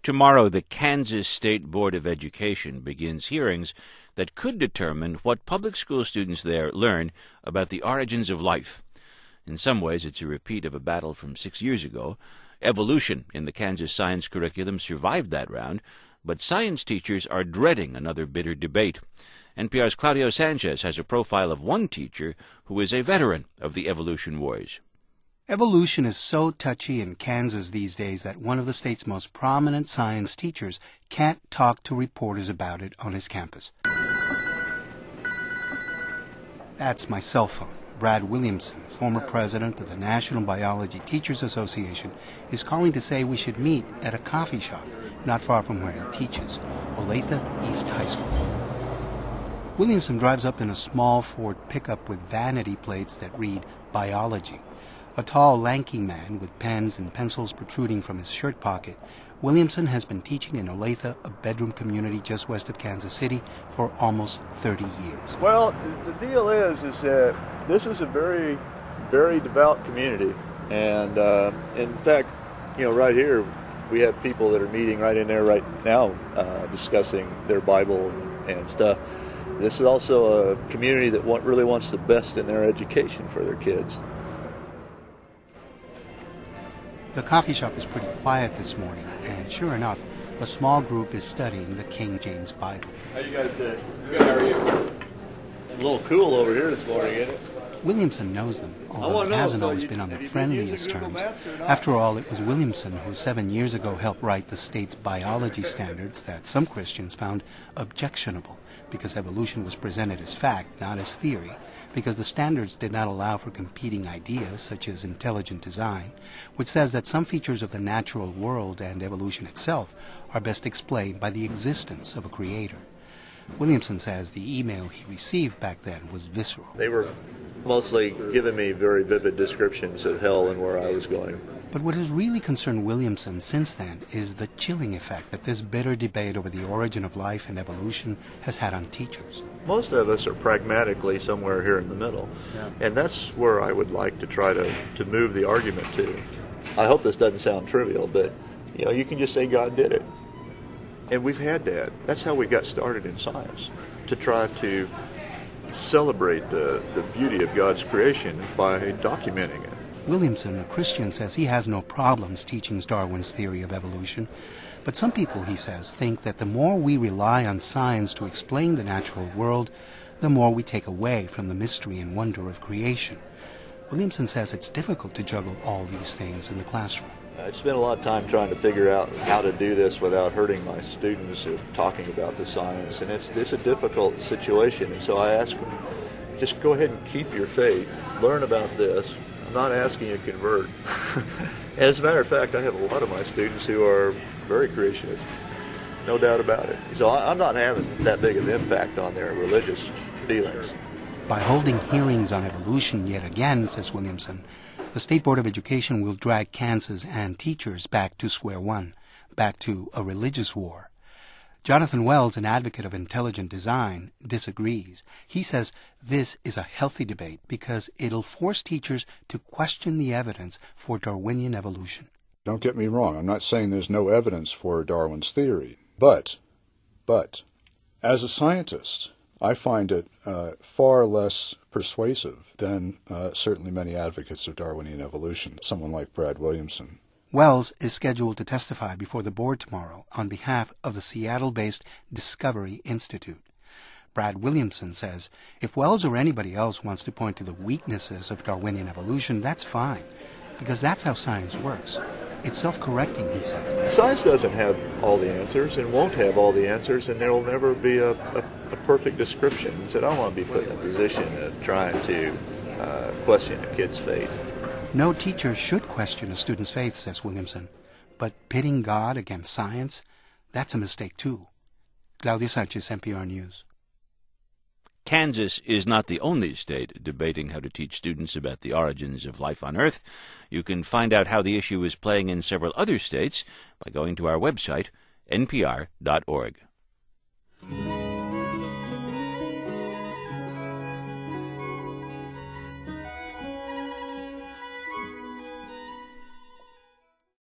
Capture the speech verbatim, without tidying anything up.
Tomorrow, the Kansas State Board of Education begins hearings that could determine what public school students there learn about the origins of life. In some ways, it's a repeat of a battle from six years ago. Evolution in the Kansas science curriculum survived that round, but science teachers are dreading another bitter debate. N P R's Claudio Sanchez has a profile of one teacher who is a veteran of the evolution wars. Evolution is so touchy in Kansas these days that one of the state's most prominent science teachers can't talk to reporters about it on his campus. That's my cell phone. Brad Williamson, former president of the National Biology Teachers Association, is calling to say we should meet at a coffee shop not far from where he teaches, Olathe East High School. Williamson drives up in a small Ford pickup with vanity plates that read biology. A tall, lanky man with pens and pencils protruding from his shirt pocket, Williamson has been teaching in Olathe, a bedroom community just west of Kansas City, for almost thirty years. Well, the deal is, is that this is a very, very devout community. And uh, in fact, you know, right here, we have people that are meeting right in there right now uh, discussing their Bible and, and stuff. This is also a community that want, really wants the best in their education for their kids. The coffee shop is pretty quiet this morning, and sure enough, a small group is studying the King James Bible. How you guys doing? Good, how are you? A little cool over here this morning, isn't it? Williamson knows them, although he hasn't always been on the friendliest terms. After all, it was Williamson who seven years ago helped write the state's biology standards that some Christians found objectionable because evolution was presented as fact, not as theory, because the standards did not allow for competing ideas such as intelligent design, which says that some features of the natural world and evolution itself are best explained by the existence of a creator. Williamson says the email he received back then was visceral. They were mostly giving me very vivid descriptions of hell and where I was going. But what has really concerned Williamson since then is the chilling effect that this bitter debate over the origin of life and evolution has had on teachers. Most of us are pragmatically somewhere here in the middle, yeah. And that's where I would like to try to, to move the argument to. I hope this doesn't sound trivial, but you know, you can just say God did it. And we've had that. That's how we got started in science, to try to celebrate the, the beauty of God's creation by documenting it. Williamson, a Christian, says he has no problems teaching Darwin's theory of evolution. But some people, he says, think that the more we rely on science to explain the natural world, the more we take away from the mystery and wonder of creation. Williamson says it's difficult to juggle all these things in the classroom. I spent a lot of time trying to figure out how to do this without hurting my students or talking about the science, and it's, it's a difficult situation. And so I ask them, just go ahead and keep your faith, learn about this. I'm not asking you to convert. And as a matter of fact, I have a lot of my students who are very creationist, no doubt about it. So I'm not having that big of an impact on their religious feelings. By holding hearings on evolution yet again, says Williamson, the State Board of Education will drag Kansas and teachers back to square one, back to a religious war. Jonathan Wells, an advocate of intelligent design, disagrees. He says this is a healthy debate because it'll force teachers to question the evidence for Darwinian evolution. Don't get me wrong, I'm not saying there's no evidence for Darwin's theory, but, but, as a scientist, I find it uh, far less persuasive than uh, certainly many advocates of Darwinian evolution, someone like Brad Williamson. Wells is scheduled to testify before the board tomorrow on behalf of the Seattle-based Discovery Institute. Brad Williamson says if Wells or anybody else wants to point to the weaknesses of Darwinian evolution, that's fine, because that's how science works. It's self-correcting, he said. Science doesn't have all the answers and won't have all the answers, and there will never be a, a, a perfect description. He said, I don't want to be put in a position of trying to uh, question a kid's faith. No teacher should question a student's faith, says Williamson. But pitting God against science, that's a mistake too. Claudio Sanchez, N P R News. Kansas is not the only state debating how to teach students about the origins of life on Earth. You can find out how the issue is playing in several other states by going to our website, N P R dot org.